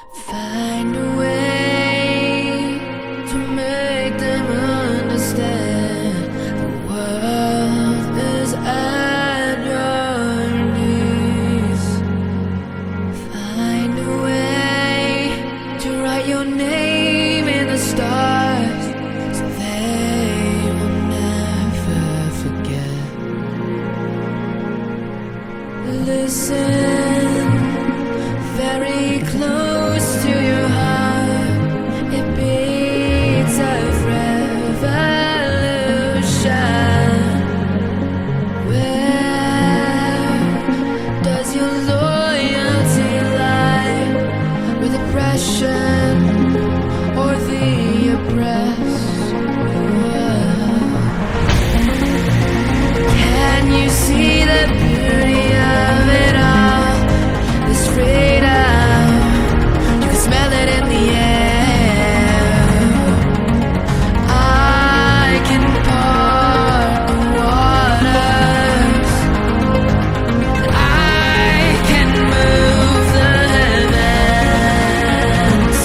Find a way to make them understand the world is at your knees. Find a way to write your name in the stars so they will never forget. Listen very close to your heart. It beats of revolution. Where does your loyalty lie? With oppression or the oppressed? Can you see the beauty of it all? This freedom, you can smell it in the air. I can part the waters, I can move the heavens.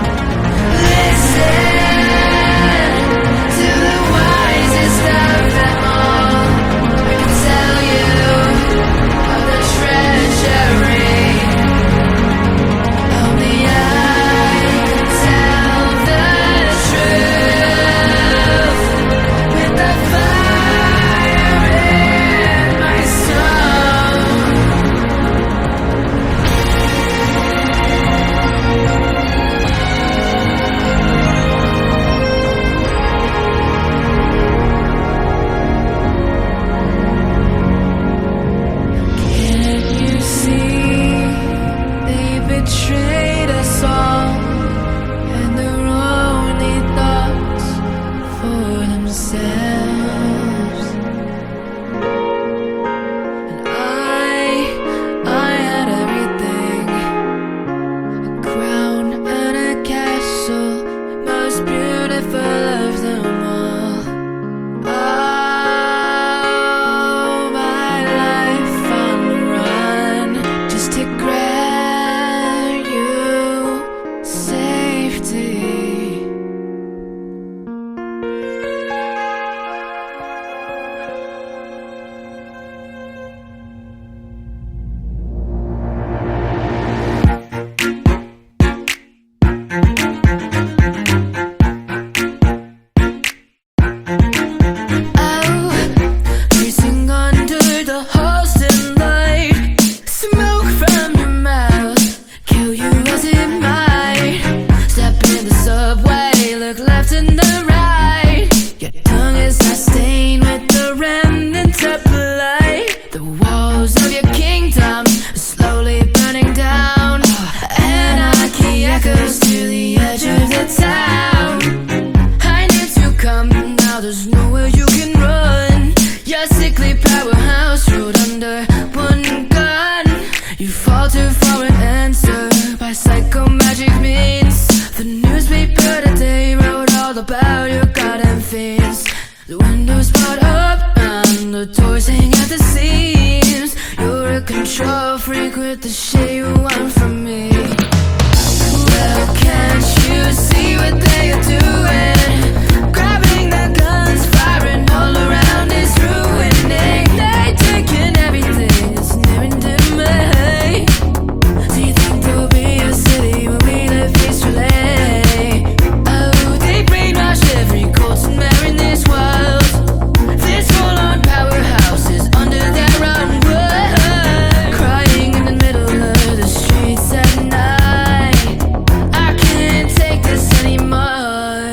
Listen to the wisest of them all. I can tell you of the treasury. Only I can tell the truth with the fire in my soul. Can't you see they betrayed us all, and their only thoughts for themselves? And I had everything, a crown and a castle, most beautiful of them all. All my life on the run, just to grant you safety. Chasing under the holes in light, smoke from your mouth, kill you as it might. Step in the subway, look left and the right. Your tongue is not stained with the remnants of light. The walls of your kingdom are slowly burning down. Anarchy echoes to the edge of the town. I need to come now, there's nowhere you can run. Your sickly powerhouse ruled under one gun. You fall to foreign answer by psycho magic means. The newspaper today wrote all about your goddamn fears. The windows brought up and the doors hang at the seams. You're a control freak with the shit you want from me. Well, can't you see what they are doing? Grabbing their guns, firing all around is ruining. They taking everything that's near and dear me. Do you think there'll be a city where we live peacefully? Oh, they brainwash every Colton mayor in this world. This full-on powerhouse is under their own word. Crying in the middle of the streets at night. I can't take this anymore.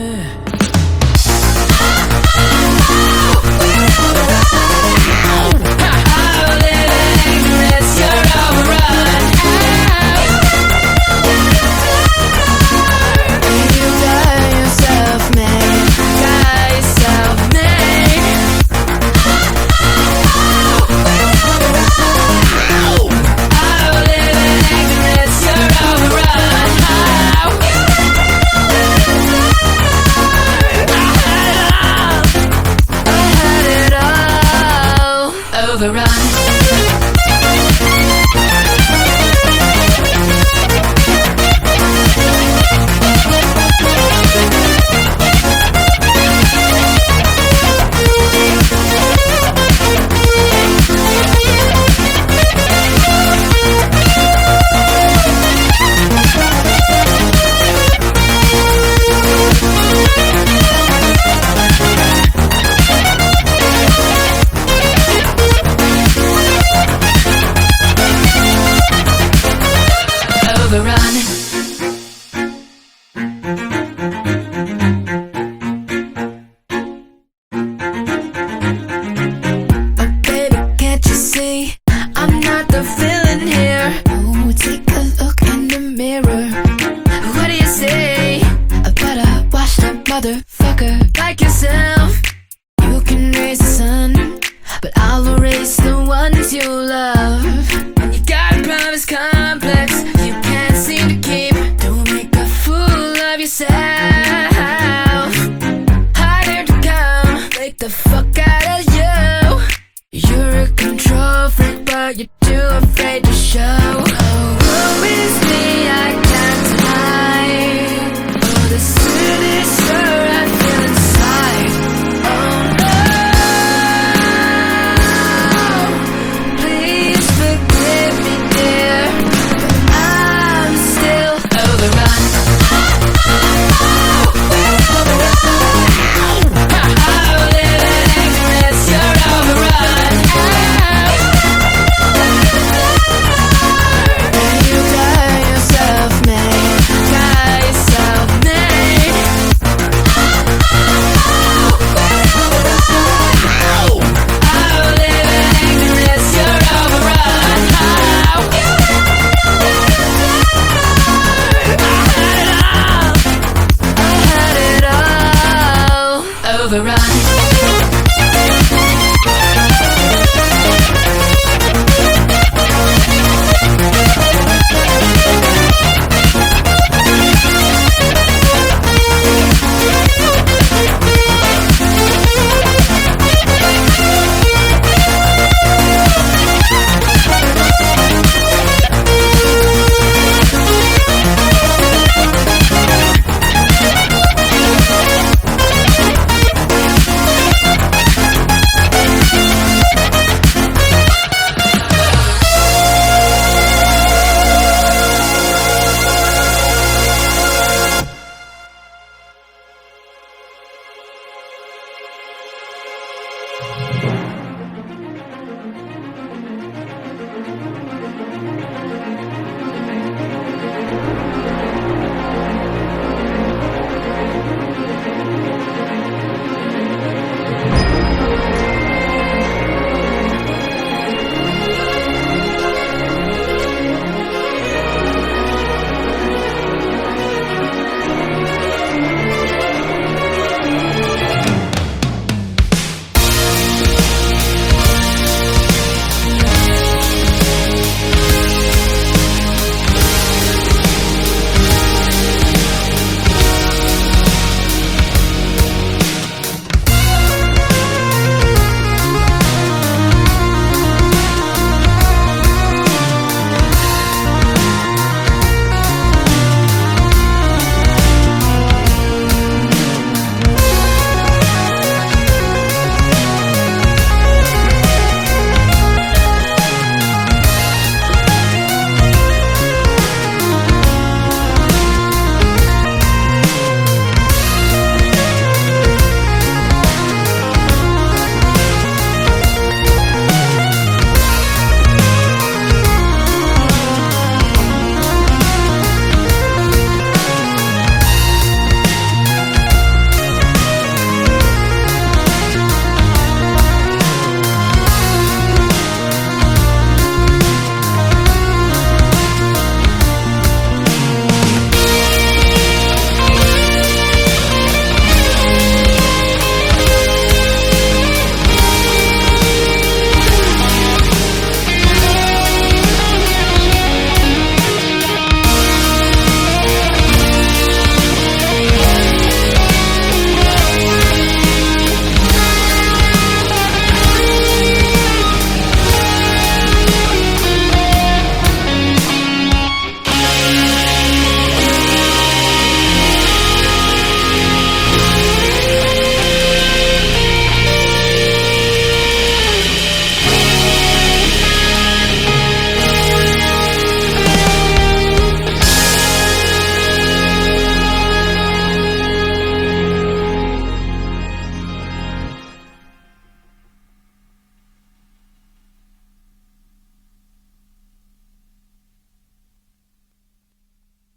I'll live in ignorance, you're overrun. You got yourself made, got yourself made. I'll live in ignorance, you're overrun. I had it all, overrun. I'll erase the ones you love. And you got a promise complex you can't seem to keep. Don't make a fool of yourself. Harder to come, make the fuck out of you. You're a control freak, but you're too afraid to show.